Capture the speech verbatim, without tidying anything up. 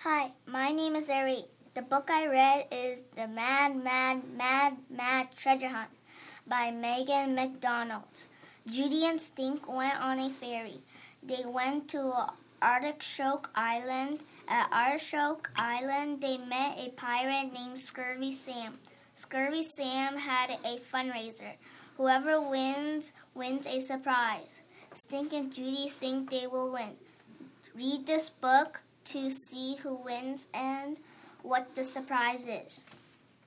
Hi, my name is Ari. The book I read is The Mad, Mad, Mad, Mad Treasure Hunt by Megan McDonald. Judy and Stink went on a ferry. They went to Artichoke Island. At Artichoke Island, they met a pirate named Scurvy Sam. Scurvy Sam had a fundraiser. Whoever wins, wins a surprise. Stink and Judy think they will win. Read this book to see who wins and what the surprise is.